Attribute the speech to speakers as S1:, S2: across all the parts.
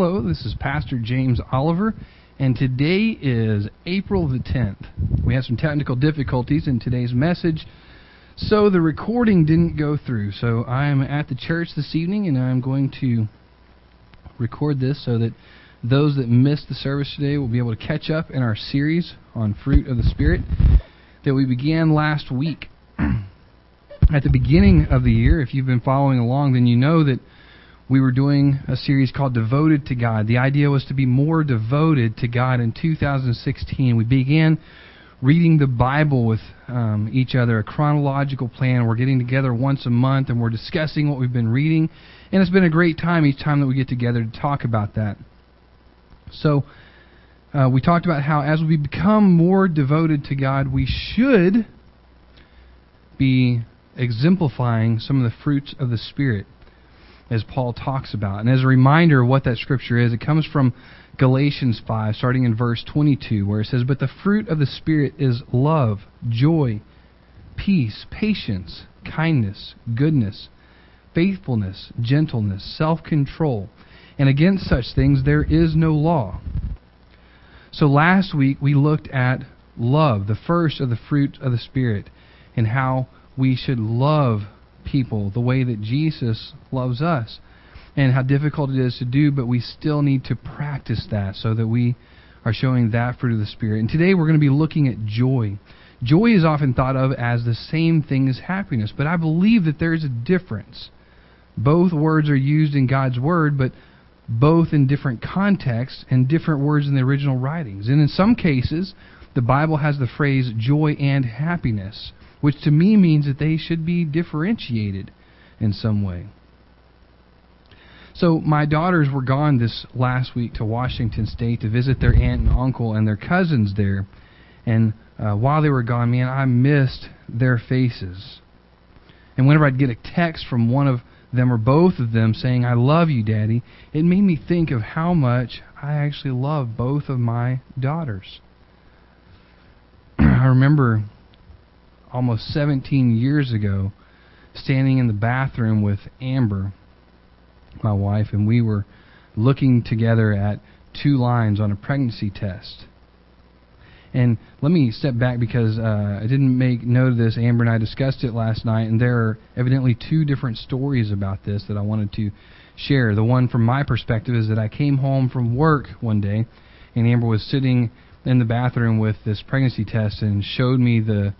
S1: Hello, this is Pastor James Oliver, and today is April the 10th. We had some technical difficulties in today's message, so the recording didn't go through. So I'm at the church this evening, and I'm going to record this so that those that missed the service today will be able to catch up in our series on fruit of the Spirit that we began last week. At the beginning of the year, if you've been following along, then you know that we were doing a series called Devoted to God. The idea was to be more devoted to God in 2016. We began reading the Bible with each other, a chronological plan. We're getting together once a month, and we're discussing what we've been reading. And it's been a great time each time that we get together to talk about that. So we talked about how as we become more devoted to God, we should be exemplifying some of the fruits of the Spirit, as Paul talks about. And as a reminder of what that scripture is, it comes from Galatians 5, starting in verse 22, where it says, "But the fruit of the Spirit is love, joy, peace, patience, kindness, goodness, faithfulness, gentleness, self-control. And against such things there is no law." So last week we looked at love, the first of the fruit of the Spirit, and how we should love people the way that Jesus loves us, and how difficult it is to do, but we still need to practice that so that we are showing that fruit of the Spirit. And today we're going to be looking at joy. Joy is often thought of as the same thing as happiness, but I believe that there is a difference. Both words are used in God's Word, but both in different contexts and different words in the original writings. And in some cases, the Bible has the phrase joy and happiness, which to me means that they should be differentiated in some way. So my daughters were gone this last week to Washington State to visit their aunt and uncle and their cousins there. And while they were gone, man, I missed their faces. And whenever I'd get a text from one of them or both of them saying, "I love you, Daddy," it made me think of how much I actually love both of my daughters. I remember almost 17 years ago standing in the bathroom with Amber, my wife, and we were looking together at 2 lines on a pregnancy test. And let me step back because I didn't make note of this. Amber and I discussed it last night, and there are evidently 2 different stories about this that I wanted to share. The one from my perspective is that I came home from work one day, and Amber was sitting in the bathroom with this pregnancy test and showed me the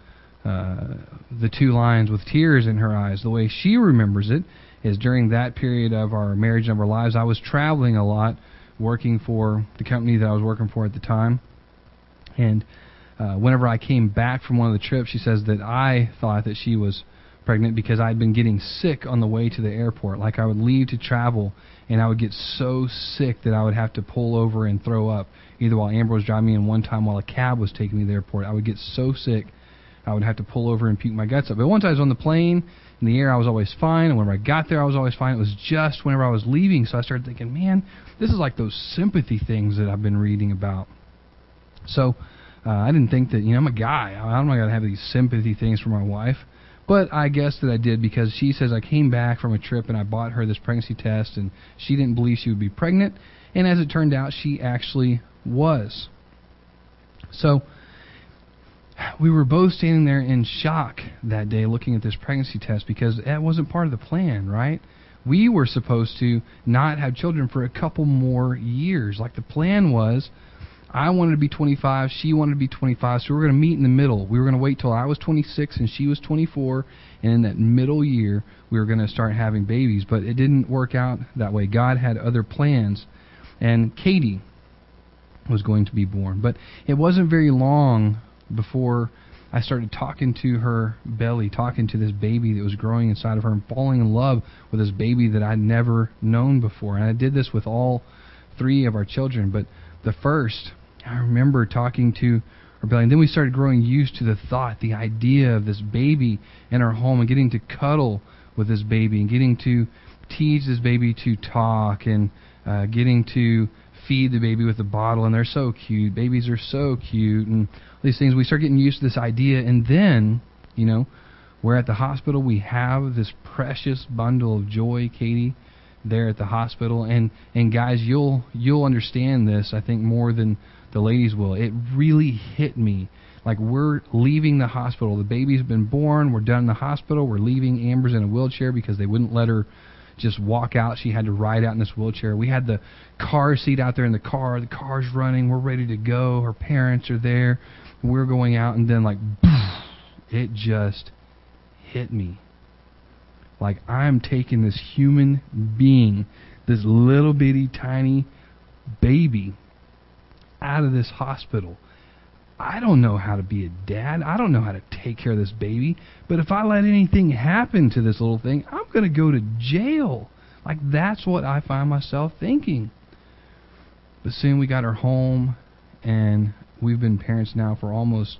S1: 2 lines with tears in her eyes. The way she remembers it is during that period of our marriage and of our lives, I was traveling a lot, working for the company that I was working for at the time. And whenever I came back from one of the trips, she says that I thought that she was pregnant because I'd been getting sick on the way to the airport. Like I would leave to travel, and I would get so sick that I would have to pull over and throw up, either while Amber was driving me, and one time while a cab was taking me to the airport. I would get so sick I would have to pull over and puke my guts up. But once I was on the plane, in the air, I was always fine. And whenever I got there, I was always fine. It was just whenever I was leaving. So I started thinking, man, this is like those sympathy things that I've been reading about. So I didn't think that, I'm a guy. I'm not going to have these sympathy things for my wife. But I guess that I did because she says I came back from a trip and I bought her this pregnancy test. And she didn't believe she would be pregnant. And as it turned out, she actually was. So we were both standing there in shock that day looking at this pregnancy test because that wasn't part of the plan, right? We were supposed to not have children for a couple more years. Like the plan was, I wanted to be 25, she wanted to be 25, so we were going to meet in the middle. We were going to wait till I was 26 and she was 24, and in that middle year, we were going to start having babies. But it didn't work out that way. God had other plans, and Katie was going to be born. But it wasn't very long before I started talking to her belly, talking to this baby that was growing inside of her, and falling in love with this baby that I'd never known before. And I did this with all 3 of our children. But the first, I remember talking to our belly, and then we started growing used to the thought, the idea of this baby in our home, and getting to cuddle with this baby, and getting to teach this baby to talk, and getting to feed the baby with a bottle. And they're so cute. Babies are so cute, and these things. We start getting used to this idea, and then, we're at the hospital. We have this precious bundle of joy, Katie, there at the hospital. And guys, you'll understand this, I think, more than the ladies will. It really hit me. Like, we're leaving the hospital. The baby's been born. We're done in the hospital. We're leaving. Amber's in a wheelchair because they wouldn't let her just walk out. She had to ride out in this wheelchair. We had the car seat out there in the car. The car's running. We're ready to go. Her parents are there. We're going out, and then, like, it just hit me. Like, I'm taking this human being, this little bitty tiny baby, out of this hospital. I don't know how to be a dad. I don't know how to take care of this baby. But if I let anything happen to this little thing, I'm going to go to jail. Like, that's what I find myself thinking. But soon we got her home, and we've been parents now for almost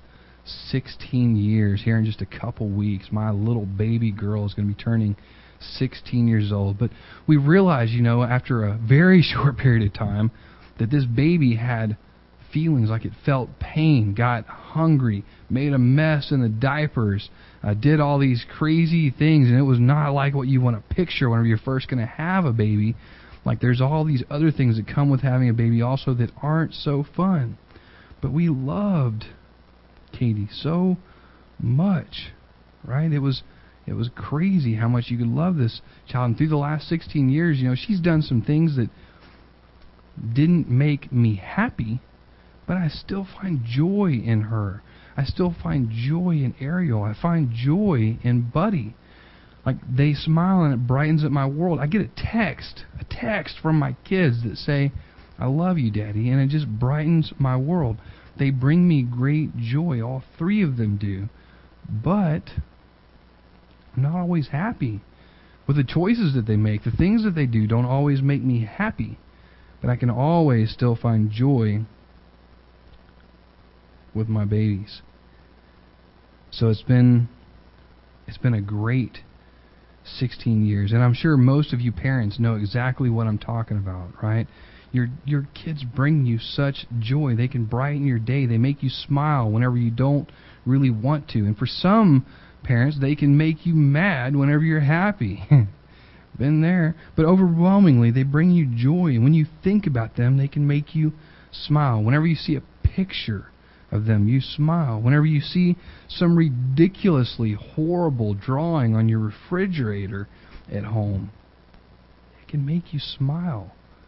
S1: 16 years. Here in just a couple weeks, my little baby girl is going to be turning 16 years old. But we realized, after a very short period of time, that this baby had feelings, like it felt pain, got hungry, made a mess in the diapers, did all these crazy things, and it was not like what you want to picture whenever you're first going to have a baby. Like, there's all these other things that come with having a baby also that aren't so fun. But we loved Katie so much, right? It was crazy how much you could love this child. And through the last 16 years, she's done some things that didn't make me happy, but I still find joy in her. I still find joy in Ariel. I find joy in Buddy. Like, they smile and it brightens up my world. I get a text from my kids that say, "I love you, Daddy," and it just brightens my world. They bring me great joy. All three of them do. But I'm not always happy with the choices that they make. The things that they do don't always make me happy. But I can always still find joy with my babies. So it's been a great 16 years, and I'm sure most of you parents know exactly what I'm talking about, right? Your kids bring you such joy. They can brighten your day. They make you smile whenever you don't really want to. And for some parents, they can make you mad whenever you're happy. Been there. But overwhelmingly, they bring you joy. And when you think about them, they can make you smile. Whenever you see a picture of them, you smile. Whenever you see some ridiculously horrible drawing on your refrigerator at home, it can make you smile.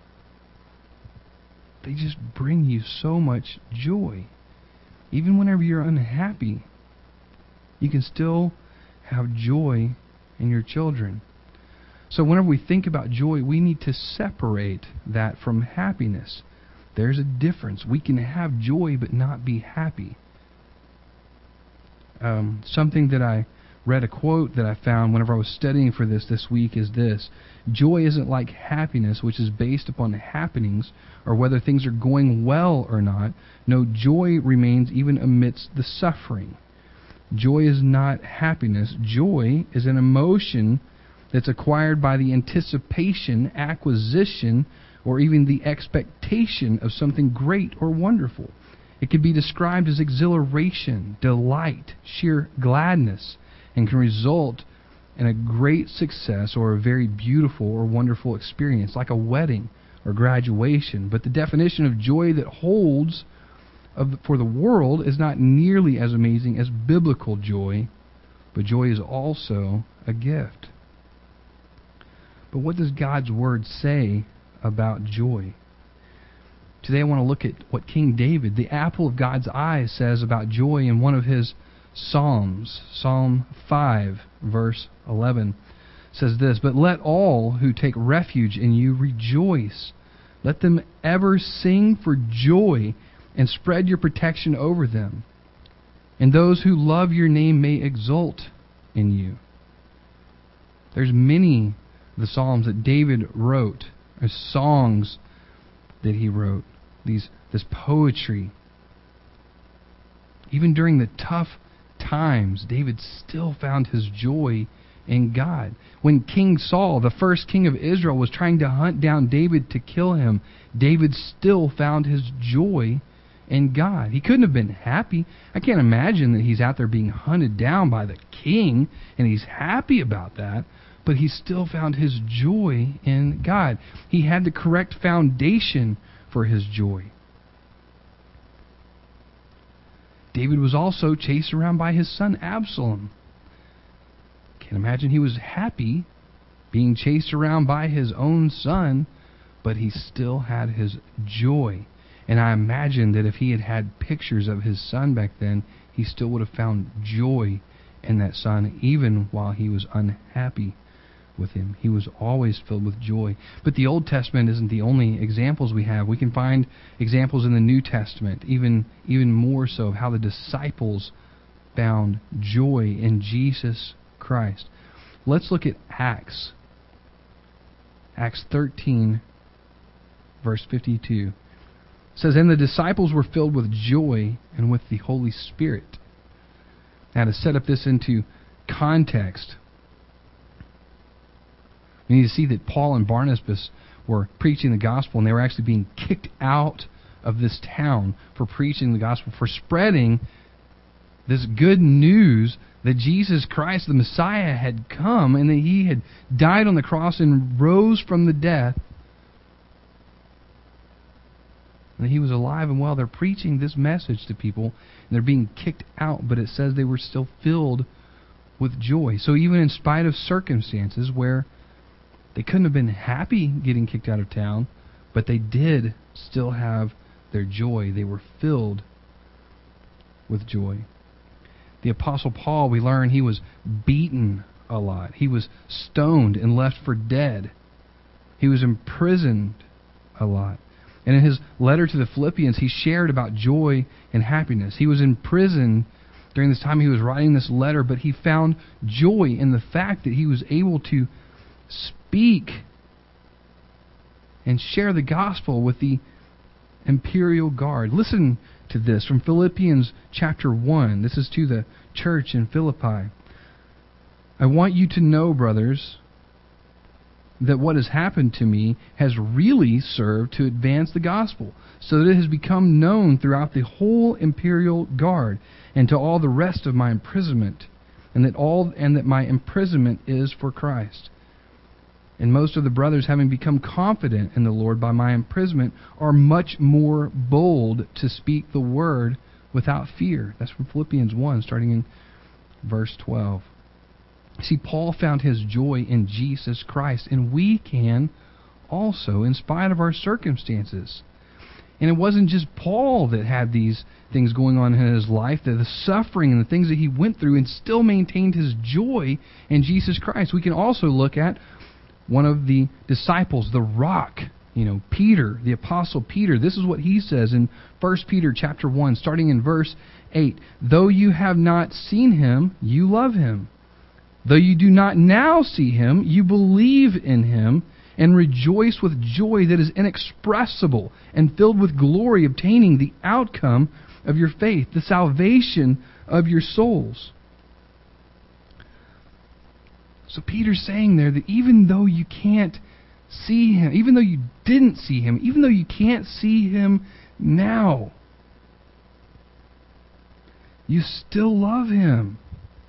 S1: They just bring you so much joy. Even whenever you're unhappy, you can still have joy in your children. So whenever we think about joy, we need to separate that from happiness. There's a difference. We can have joy but not be happy. Something that I read, a quote that I found whenever I was studying for this week is this: joy isn't like happiness, which is based upon happenings or whether things are going well or not. No, joy remains even amidst the suffering. Joy is not happiness. Joy is an emotion that's acquired by the anticipation, acquisition, or even the expectation of something great or wonderful. It can be described as exhilaration, delight, sheer gladness, and can result in a great success or a very beautiful or wonderful experience, like a wedding or graduation. But the definition of joy that holds for the world is not nearly as amazing as biblical joy, but joy is also a gift. But what does God's Word say about joy? Today I want to look at what King David, the apple of God's eye, says about joy in one of his Psalms. Psalm 5, verse 11 says this: "But let all who take refuge in you rejoice. Let them ever sing for joy and spread your protection over them. And those who love your name may exult in you." There's many of the Psalms that David wrote, or songs that he wrote, this poetry. Even during the tough times, David still found his joy in God. When King Saul, the first king of Israel, was trying to hunt down David to kill him, David still found his joy in God. He couldn't have been happy. I can't imagine that he's out there being hunted down by the king and he's happy about that. but he still found his joy in God. He had the correct foundation for his joy. David was also chased around by his son Absalom. Can't imagine he was happy being chased around by his own son, but he still had his joy. And I imagine that if he had had pictures of his son back then, he still would have found joy in that son, even while he was unhappy with him. He was always filled with joy. But the Old Testament isn't the only examples we have. We can find examples in the New Testament, even more so, of how the disciples found joy in Jesus Christ. Let's look at Acts. Acts 13, verse 52. It says, "And the disciples were filled with joy and with the Holy Spirit." Now, to set up this into context, we need to see that Paul and Barnabas were preaching the gospel, and they were actually being kicked out of this town for preaching the gospel, for spreading this good news that Jesus Christ, the Messiah, had come, and that he had died on the cross and rose from the death, and that he was alive and well. They're preaching this message to people, and they're being kicked out, but it says they were still filled with joy. So even in spite of circumstances where they couldn't have been happy getting kicked out of town, but they did still have their joy. They were filled with joy. The Apostle Paul, we learn he was beaten a lot. He was stoned and left for dead. He was imprisoned a lot. And in his letter to the Philippians, he shared about joy and happiness. He was in prison during this time he was writing this letter, but he found joy in the fact that he was able to speak and share the gospel with the imperial guard. Listen to this from Philippians chapter 1. This is to the church in Philippi. "I want you to know, brothers, that what has happened to me has really served to advance the gospel, so that it has become known throughout the whole imperial guard and to all the rest of my imprisonment, and that my imprisonment is for Christ. And most of the brothers, having become confident in the Lord by my imprisonment, are much more bold to speak the word without fear." That's from Philippians 1, starting in verse 12. See, Paul found his joy in Jesus Christ, and we can also, in spite of our circumstances. And it wasn't just Paul that had these things going on in his life, the suffering and the things that he went through, and still maintained his joy in Jesus Christ. We can also look at one of the disciples, the rock, Peter, the Apostle Peter. This is what he says in 1 Peter chapter 1, starting in verse 8. "Though you have not seen him, you love him. Though you do not now see him, you believe in him and rejoice with joy that is inexpressible and filled with glory, obtaining the outcome of your faith, the salvation of your souls." So Peter's saying there that even though you can't see him, even though you didn't see him, even though you can't see him now, you still love him.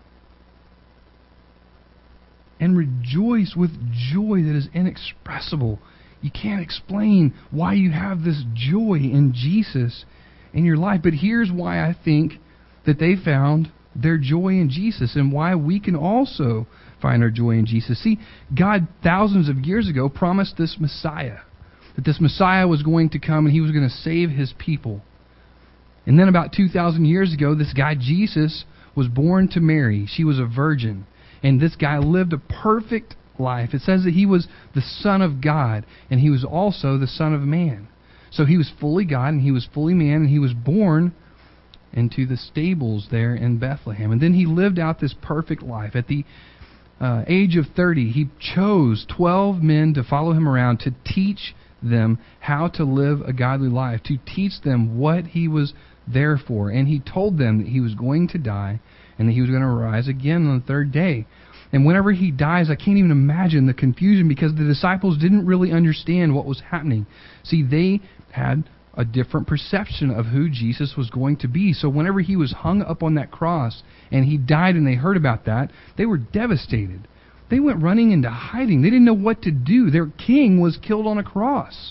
S1: And rejoice with joy that is inexpressible. You can't explain why you have this joy in Jesus in your life. But here's why I think that they found their joy in Jesus, and why we can also find our joy in Jesus. See, God thousands of years ago promised this Messiah, that this Messiah was going to come and he was going to save his people. And then about 2,000 years ago, this guy Jesus was born to Mary. She was a virgin. And this guy lived a perfect life. It says that he was the Son of God, and he was also the Son of Man. So he was fully God and he was fully man, and he was born into the stables there in Bethlehem. And then he lived out this perfect life. At the age of 30, he chose 12 men to follow him around to teach them how to live a godly life, to teach them what he was there for. And he told them that he was going to die and that he was going to rise again on the third day. And whenever he dies, I can't even imagine the confusion, because the disciples didn't really understand what was happening. See, they had a different perception of who Jesus was going to be. So whenever he was hung up on that cross and he died and they heard about that, they were devastated. They went running into hiding. They didn't know what to do. Their king was killed on a cross.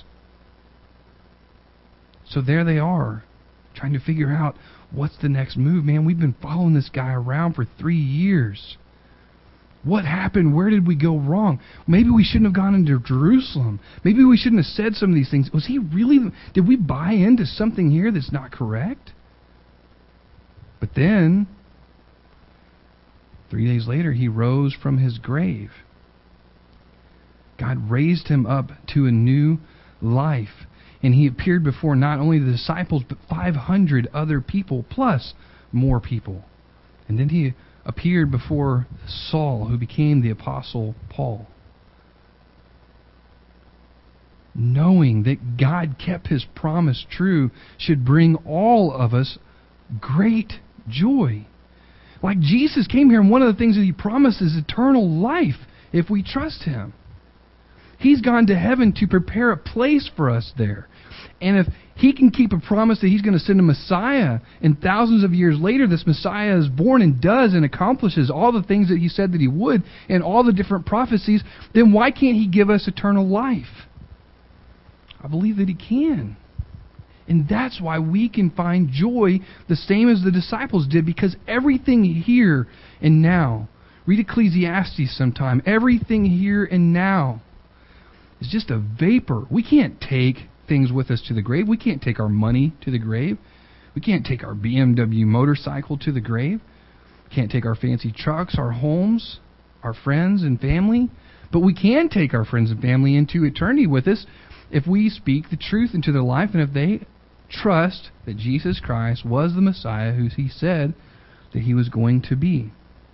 S1: So there they are, trying to figure out what's the next move. Man, we've been following this guy around for 3 years. What happened? Where did we go wrong? Maybe we shouldn't have gone into Jerusalem. Maybe we shouldn't have said some of these things. Was he really... Did we buy into something here that's not correct? But then, 3 days later, he rose from his grave. God raised him up to a new life. And he appeared before not only the disciples, but 500 other people, plus more people. And then he appeared before Saul, who became the Apostle Paul. Knowing that God kept his promise true should bring all of us great joy. Like Jesus came here, and one of the things that he promised is eternal life if we trust him. He's gone to heaven to prepare a place for us there. And if he can keep a promise that he's going to send a Messiah, and thousands of years later this Messiah is born and does and accomplishes all the things that he said that he would, and all the different prophecies, then why can't he give us eternal life? I believe that he can. And that's why we can find joy the same as the disciples did, because everything here and now, read Ecclesiastes sometime, everything here and now is just a vapor. We can't take things with us to the grave. We can't take our money to the grave. We can't take our BMW motorcycle to the grave. We can't take our fancy trucks, our homes, our friends and family. But we can take our friends and family into eternity with us if we speak the truth into their life, and if they trust that Jesus Christ was the Messiah who he said that he was going to be.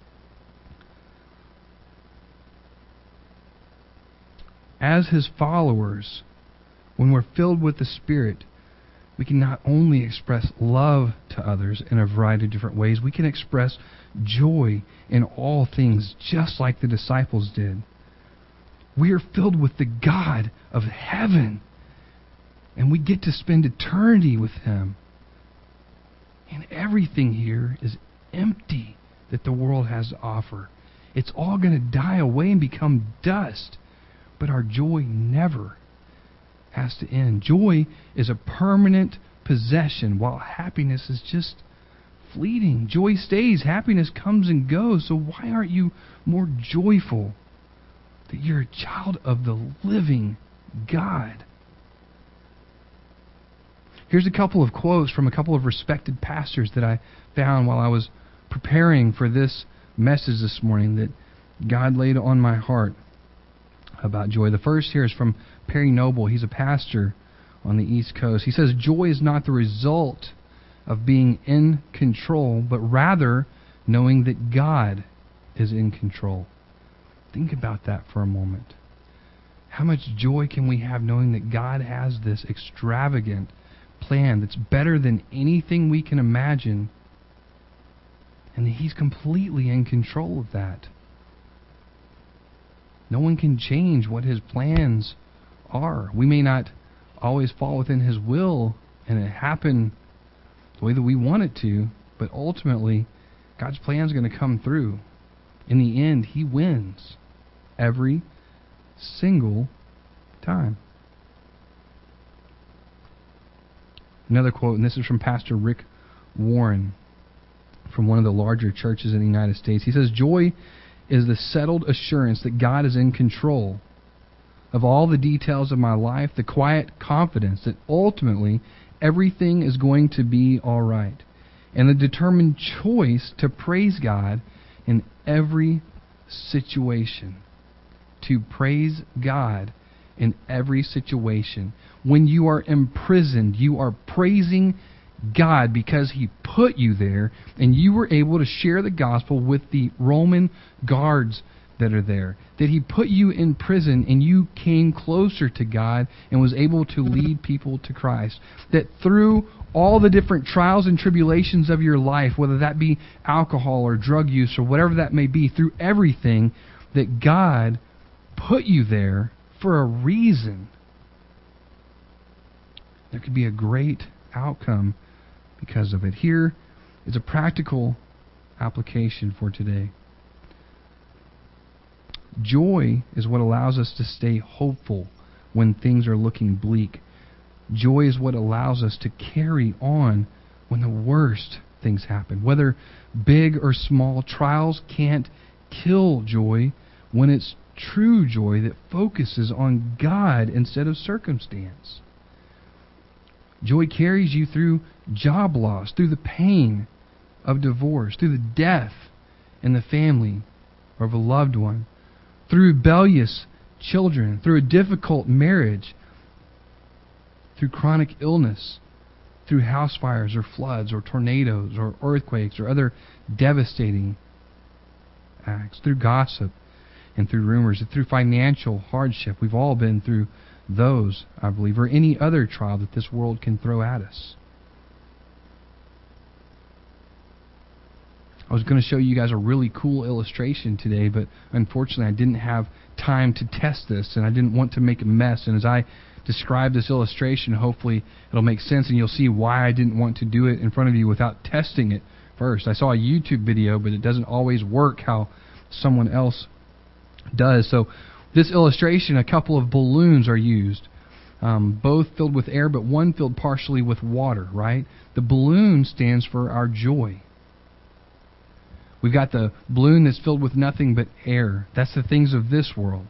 S1: As his followers, when we're filled with the Spirit, we can not only express love to others in a variety of different ways, we can express joy in all things, just like the disciples did. We are filled with the God of heaven, and we get to spend eternity with him. And everything here is empty that the world has to offer. It's all going to die away and become dust. But our joy never has to end. Joy is a permanent possession, while happiness is just fleeting. Joy stays. Happiness comes and goes. So why aren't you more joyful that you're a child of the living God? Here's a couple of quotes from a couple of respected pastors that I found while I was preparing for this message this morning that God laid on my heart about joy. The first here is from Perry Noble. He's a pastor on the East Coast. He says, joy is not the result of being in control, but rather knowing that God is in control. Think about that for a moment. How much joy can we have knowing that God has this extravagant plan that's better than anything we can imagine, and that he's completely in control of that? No one can change what his plans are. We may not always fall within his will and it happen the way that we want it to, but ultimately, God's plan is going to come through. In the end, he wins every single time. Another quote, and this is from Pastor Rick Warren from one of the larger churches in the United States. He says, joy is the settled assurance that God is in control of all the details of my life, the quiet confidence that ultimately everything is going to be all right, and the determined choice to praise God in every situation. To praise God in every situation. When you are imprisoned, you are praising God because he put you there, and you were able to share the gospel with the Roman guards that are there. That he put you in prison and you came closer to God and was able to lead people to Christ. That through all the different trials and tribulations of your life, whether that be alcohol or drug use or whatever that may be, through everything, that God put you there for a reason. There could be a great outcome because of it. Here is a practical application for today. Joy is what allows us to stay hopeful when things are looking bleak. Joy is what allows us to carry on when the worst things happen. Whether big or small, trials can't kill joy when it's true joy that focuses on God instead of circumstance. Joy carries you through job loss, through the pain of divorce, through the death in the family or of a loved one, through rebellious children, through a difficult marriage, through chronic illness, through house fires or floods or tornadoes or earthquakes or other devastating acts, through gossip and through rumors, and through financial hardship. We've all been through those, I believe, or any other trial that this world can throw at us. I was going to show you guys a really cool illustration today, but unfortunately I didn't have time to test this, and I didn't want to make a mess. And as I describe this illustration, hopefully it'll make sense, and you'll see why I didn't want to do it in front of you without testing it first. I saw a YouTube video, but it doesn't always work how someone else does. So this illustration, a couple of balloons are used, both filled with air, but one filled partially with water, right? The balloon stands for our joy. We've got the balloon that's filled with nothing but air. That's the things of this world.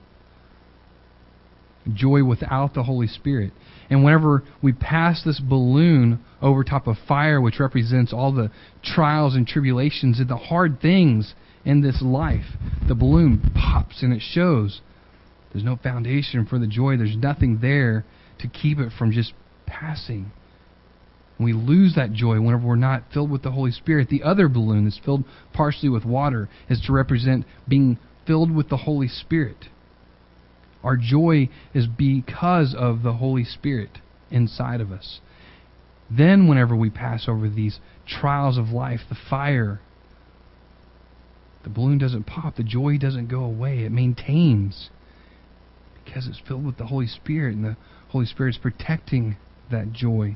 S1: Joy without the Holy Spirit. And whenever we pass this balloon over top of fire, which represents all the trials and tribulations and the hard things in this life, the balloon pops and it shows there's no foundation for the joy. There's nothing there to keep it from just passing. And we lose that joy whenever we're not filled with the Holy Spirit. The other balloon that's filled partially with water is to represent being filled with the Holy Spirit. Our joy is because of the Holy Spirit inside of us. Then whenever we pass over these trials of life, the fire, the balloon doesn't pop, the joy doesn't go away. It maintains because it's filled with the Holy Spirit, and the Holy Spirit is protecting that joy.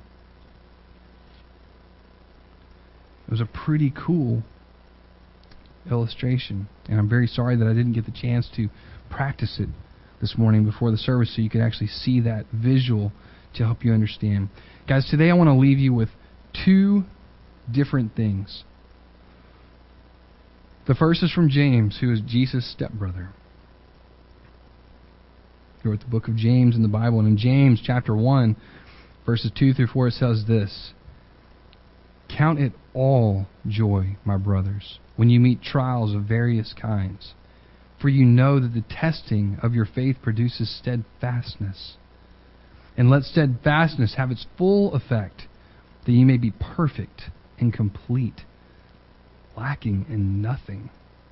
S1: It was a pretty cool illustration, and I'm very sorry that I didn't get the chance to practice it this morning before the service so you could actually see that visual to help you understand. Guys, today I want to leave you with two different things. The first is from James, who is Jesus' stepbrother. He wrote the book of James in the Bible, and in James chapter 1, verses 2 through 4, it says this: "Count it all joy, my brothers, when you meet trials of various kinds. For you know that the testing of your faith produces steadfastness. And let steadfastness have its full effect, that you may be perfect and complete, lacking in nothing."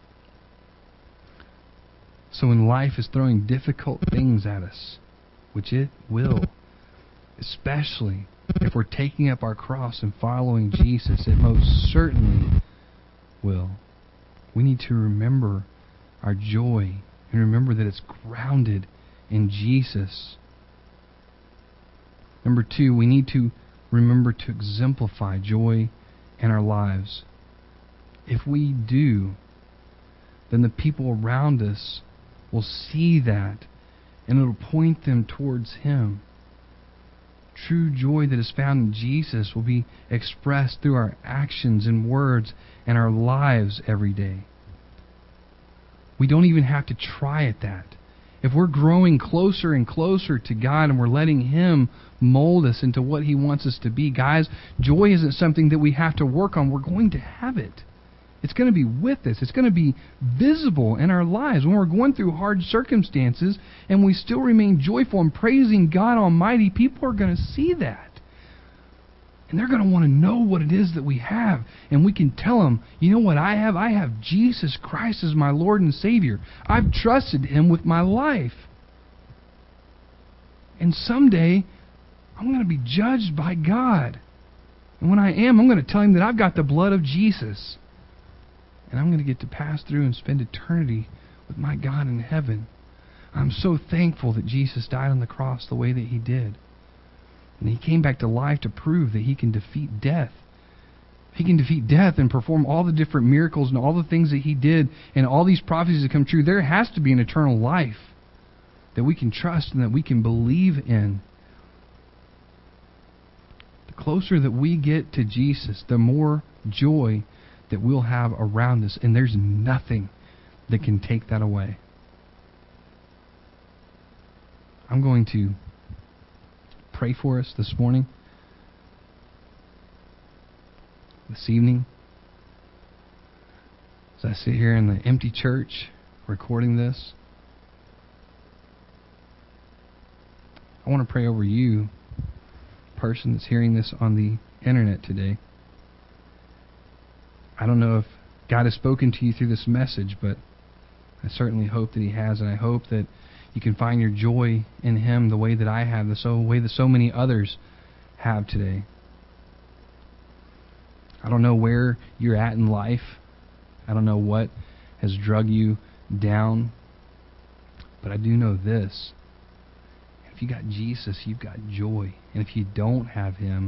S1: So when life is throwing difficult things at us, which it will, especially if we're taking up our cross and following Jesus, it most certainly will, we need to remember our joy and remember that it's grounded in Jesus. Number two, we need to remember to exemplify joy in our lives. If we do, then the people around us will see that, and it'll point them towards Him. True joy that is found in Jesus will be expressed through our actions and words and our lives every day. We don't even have to try at that. If we're growing closer and closer to God and we're letting Him mold us into what He wants us to be, guys, joy isn't something that we have to work on. We're going to have it. It's going to be with us. It's going to be visible in our lives. When we're going through hard circumstances and we still remain joyful and praising God Almighty, people are going to see that. And they're going to want to know what it is that we have. And we can tell them, you know what I have? I have Jesus Christ as my Lord and Savior. I've trusted Him with my life. And someday, I'm going to be judged by God. And when I am, I'm going to tell Him that I've got the blood of Jesus. And I'm going to get to pass through and spend eternity with my God in heaven. I'm so thankful that Jesus died on the cross the way that He did. And He came back to life to prove that He can defeat death He can defeat death and perform all the different miracles and all the things that He did and all these prophecies that come true. There has to be an eternal life that we can trust and that we can believe in. The closer that we get to Jesus, the more joy that we'll have around us. And there's nothing that can take that away. I'm going to pray for us this morning, this evening, as I sit here in the empty church recording this. I want to pray over you, person that's hearing this on the internet today. I don't know if God has spoken to you through this message, but I certainly hope that He has, and I hope that you can find your joy in Him the way that I have, the way that so many others have today. I don't know where you're at in life. I don't know what has drug you down. But I do know this. If you got Jesus, you've got joy. And if you don't have Him,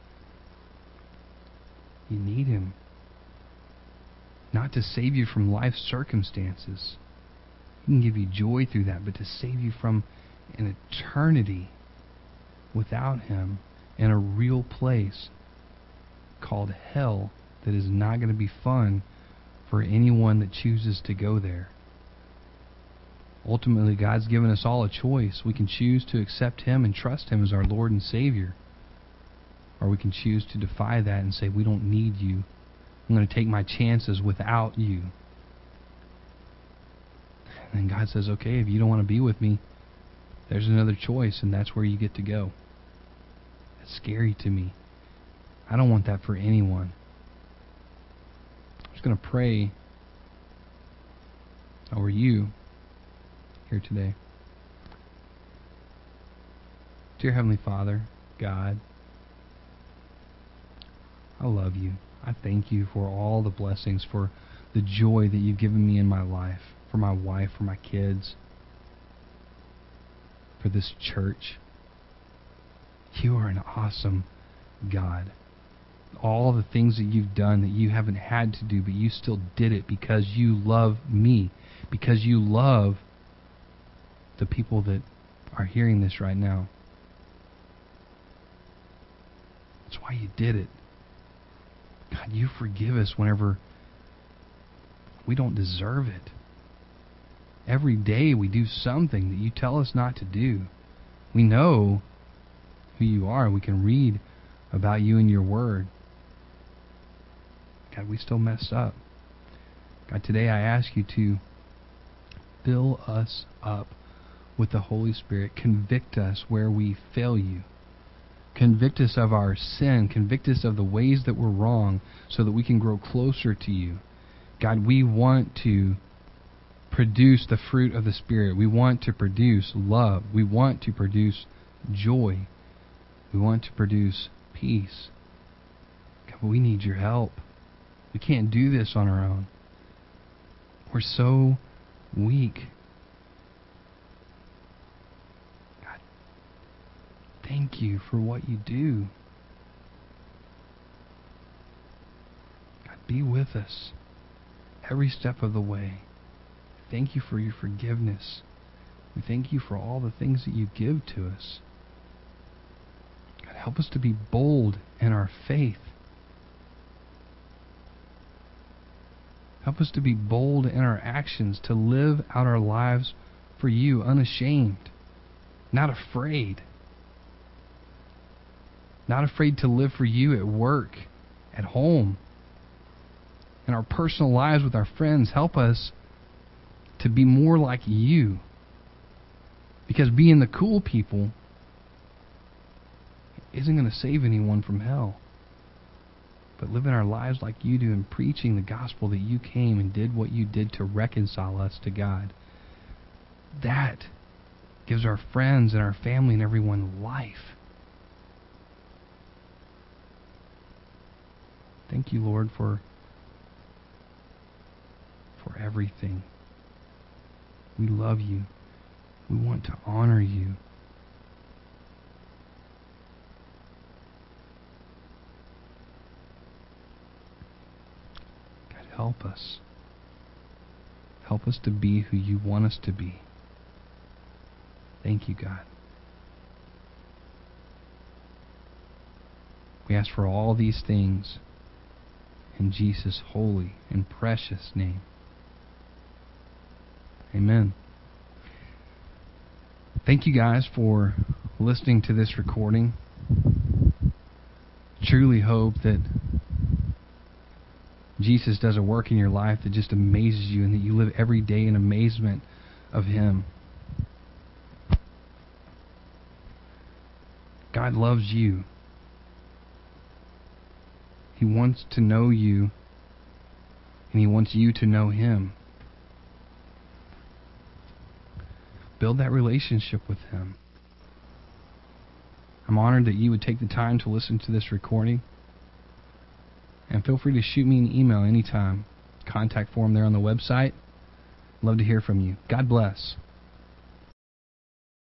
S1: you need Him. Not to save you from life's circumstances. He can give you joy through that, but to save you from an eternity without Him in a real place called hell that is not going to be fun for anyone that chooses to go there. Ultimately, God's given us all a choice. We can choose to accept Him and trust Him as our Lord and Savior. Or we can choose to defy that and say, we don't need you. I'm going to take my chances without you. And God says, okay, if you don't want to be with me, there's another choice, and that's where you get to go. That's scary to me. I don't want that for anyone. I'm just going to pray over you here today. Dear Heavenly Father, God, I love you. I thank you for all the blessings, for the joy that you've given me in my life, for my wife, for my kids, for this church. You are an awesome God. All the things that you've done that you haven't had to do, but you still did it because you love me, because you love the people that are hearing this right now. That's why you did it. God, you forgive us whenever we don't deserve it. Every day we do something that you tell us not to do. We know who you are. We can read about you in your word. God, we still mess up. God, today I ask you to fill us up with the Holy Spirit. Convict us where we fail you. Convict us of our sin. Convict us of the ways that we're wrong so that we can grow closer to you. God, we want to produce the fruit of the Spirit. We want to produce love. We want to produce joy. We want to produce peace. God, but we need your help. We can't do this on our own. We're so weak. God, thank you for what you do. God, be with us every step of the way. Thank you for your forgiveness. We thank you for all the things that you give to us. God, help us to be bold in our faith. Help us to be bold in our actions, to live out our lives for you, unashamed, not afraid. Not afraid to live for you at work, at home, in our personal lives with our friends. Help us to be more like you. Because being the cool people isn't going to save anyone from hell. But living our lives like you do and preaching the gospel that you came and did what you did to reconcile us to God, that gives our friends and our family and everyone life. Thank you, Lord, for everything. We love you. We want to honor you. help us. Help us to be who you want us to be. Thank you, God. We ask for all these things in Jesus' holy and precious name. Amen. Thank you guys for listening to this recording. Truly hope that Jesus does a work in your life that just amazes you and that you live every day in amazement of Him. God loves you. He wants to know you, and He wants you to know Him. Build that relationship with Him. I'm honored that you would take the time to listen to this recording. And feel free to shoot me an email anytime. Contact form there on the website. Love to hear from you. God bless.